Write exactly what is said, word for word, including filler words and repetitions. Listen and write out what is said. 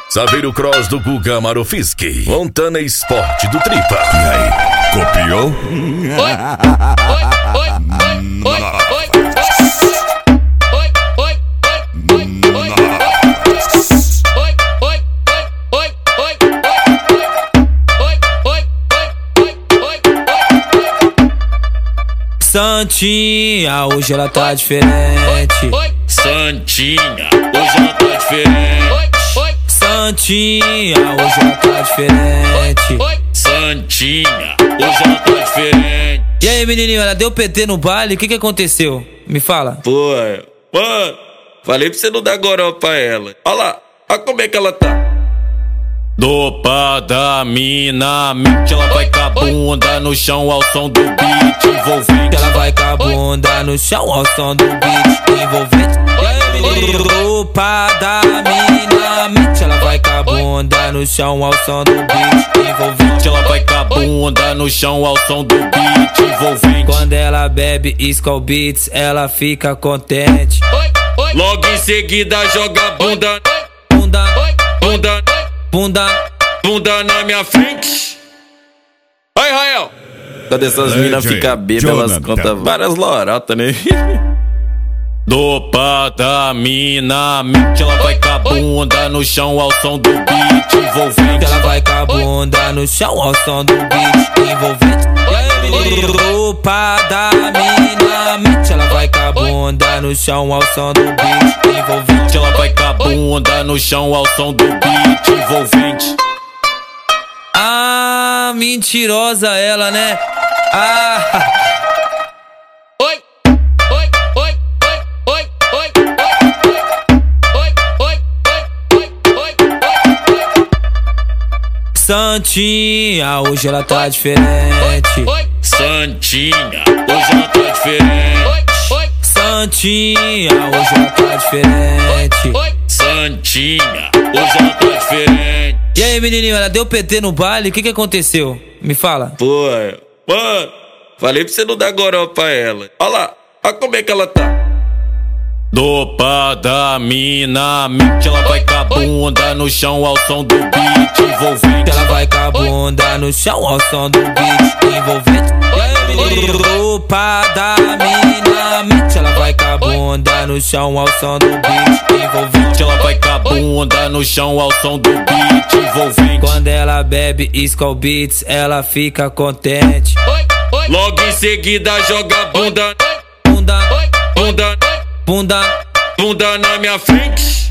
Saveiro Cross do Guga Marofiski. Montana Esporte do Tripa. E aí, copiou? Oi, oi, oi, oi, oi, oi, Santinha, hoje ela tá diferente. Santinha, hoje ela tá diferente. Santinha, hoje ela tá diferente. Santinha, hoje ela tá diferente. E aí, menininho, ela deu P T no baile, o que que aconteceu? Me fala. Pô, mano, falei pra você não dar goró pra ela. Olha lá, olha como é que ela tá. Dopada mina, mente, ela vai com a bunda no chão ao som do beat envolvente. Ela vai com a bunda no chão ao som do beat envolvente. E aí, menino? Dopada mina, mente, ela vai com a bunda no chão ao som do beat envolvente. Ela vai com a bunda no chão ao som do beat envolvente. Quando ela bebe Skol Beats, ela fica contente. Logo em seguida joga bunda, Bunda, bunda, bunda, bunda na minha frente. Aí, Rael. Quando essas minas ficam bêbadas, elas contam várias lorotas, né? Dopada mina, mente, ela vai com a bunda no chão ao som do beat envolvente. Ela vai com a bunda no chão ao som do beat envolvente. E aí, menino? Dopada mina, mente, ela vai com a bunda no chão ao som do beat envolvente. Ela vai com a bunda no chão ao som do beat envolvente. Ah, mentirosa ela, né? Ah. Oi, oi, oi, oi, oi, oi, oi, oi, oi, oi. Santinha, hoje ela tá diferente. Santinha, hoje ela tá diferente. Santinha, hoje ela tá diferente. Santinha, hoje ela tá diferente. E aí, menininho, ela deu P T no baile, o que que aconteceu? Me fala. Pô, mano, falei pra você não dar goró pra ela. Olha lá, olha como é que ela tá. Dopada mina, mente, ela vai com a bunda no chão ao som do beat envolvente. Ela vai com a bunda no chão ao som do beat envolvente. E aí, menino? Dopada mina, mente, ela vai com a bunda no chão ao som do beat envolvente. Ela vai com a bunda no chão ao som do beat envolvente. Quando ela bebe Skol Beats, ela fica contente. Logo em seguida joga bunda, Bunda, bunda, bunda, bunda na minha frente.